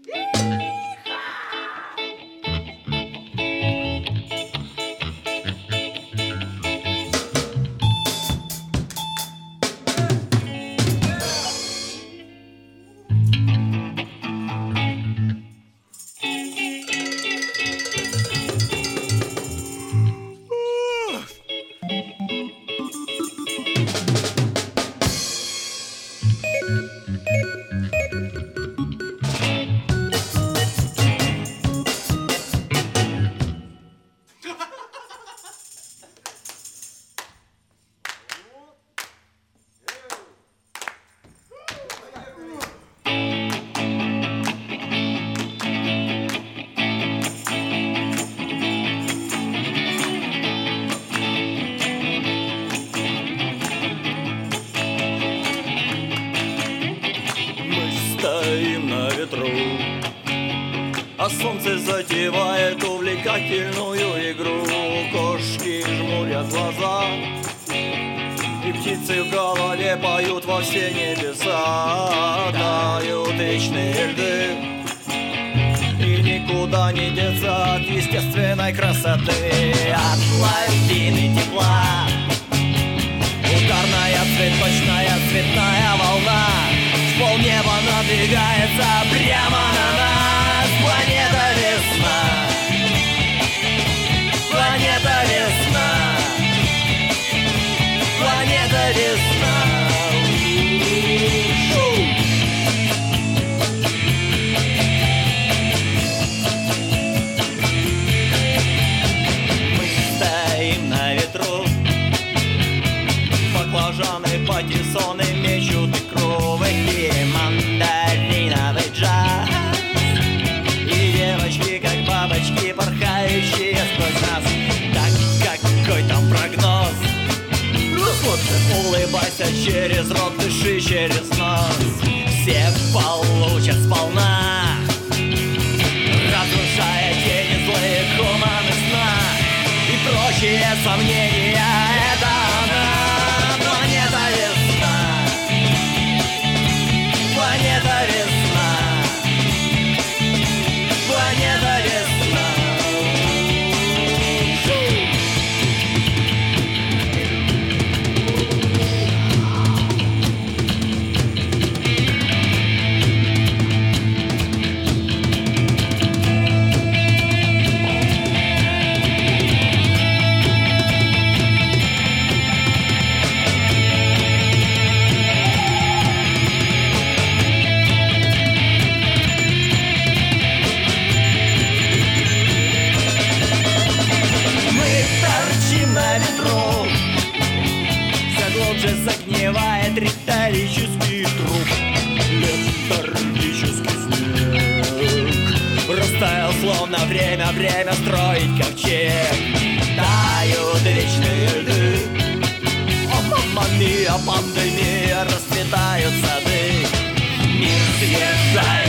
Стоим на ветру, а солнце затевает увлекательную игру. Кошки жмурят глаза, и птицы в голове поют во все небеса. Тают вечные льды, и никуда не деться от естественной красоты. От лавины тепла ударная цветочная цветная волна с полнеба надвигается прямо на нас. Планета весна, планета весна, планета весна. Мы стоим на ветру, баклажаны, патиссоны мечут икру, в эфире мандариновый джаз. И девочки, как бабочки, порхающие сквозь нас. Так, какой там прогноз? Лучше улыбайся через рот, дыши через нос. Все получат сполна, разрушая тени злые туманы сна и прочие сомнения. Это она, планета весна, планета весна, планета весна. На ветру все глубже загнивает риторический труп. Летаргический снег растаял, словно время строить ковчег. Тают вечные льды, мамма мия, пандемия, расцветают сады. Мир съезжает